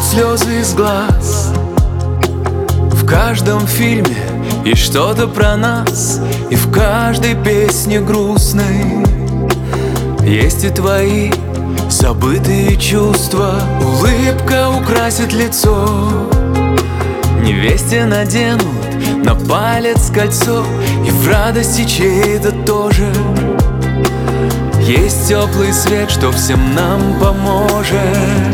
слезы из глаз. В каждом фильме есть что-то про нас, и в каждой песне грустной есть и твои забытые чувства. Улыбка украсит лицо, невесте наденут на палец кольцо, и в радости чьей-то тоже есть теплый свет, что всем нам поможет.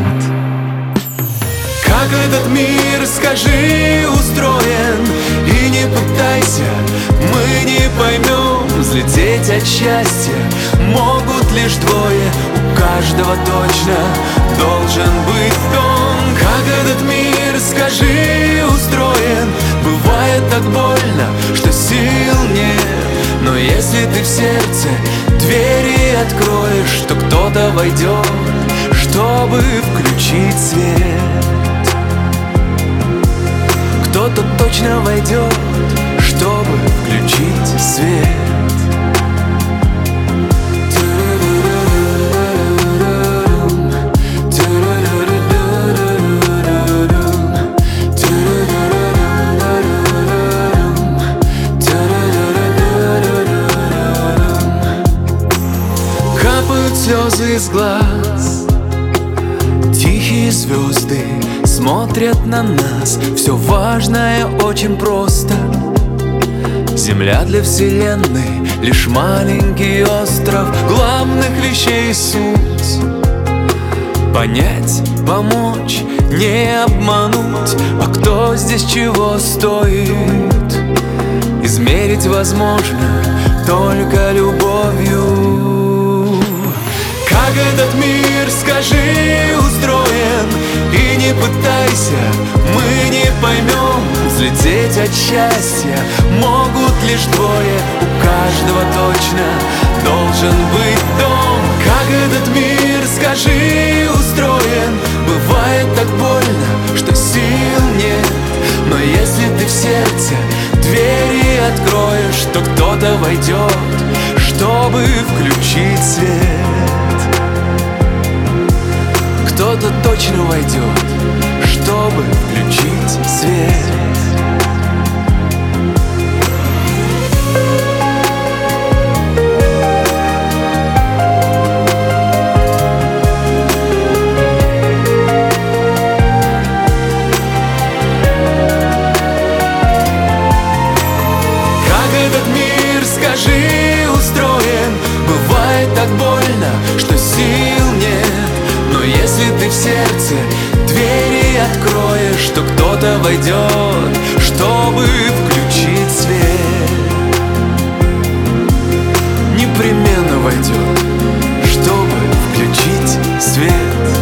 Как этот мир, скажи, устроен, и не пытайся, мы не поймем. Взлететь от счастья могут лишь двое, у каждого точно должен быть дом. Как этот мир, скажи, устроен, бывает так больно, что сил нет. Но если ты в сердце двери откроешь, то кто-то войдет, чтобы включить свет. Кто-то точно войдет, чтобы включить свет. Капают слезы из глаз, тихие звезды смотрят на нас. Все важное очень просто. Земля для вселенной — лишь маленький остров. Главных вещей суть — понять, помочь, не обмануть. А кто здесь чего стоит, измерить возможно только любовью. Как этот мир, скажи, устроен, и не пытайся, мы не поймем. Взлететь от счастья могут лишь двое, у каждого точно должен быть дом. Как этот мир, скажи, устроен, бывает так больно, что сил нет. Но если ты в сердце двери откроешь, то кто-то войдет, чтобы включить свет. Кто-то точно войдет, чтобы включить свет. Как этот мир, скажи, устроен, бывает так больно, что сил нет. Но если ты в сердце двери откроешь, то кто-то войдет, чтобы включить свет. Непременно войдет, чтобы включить свет.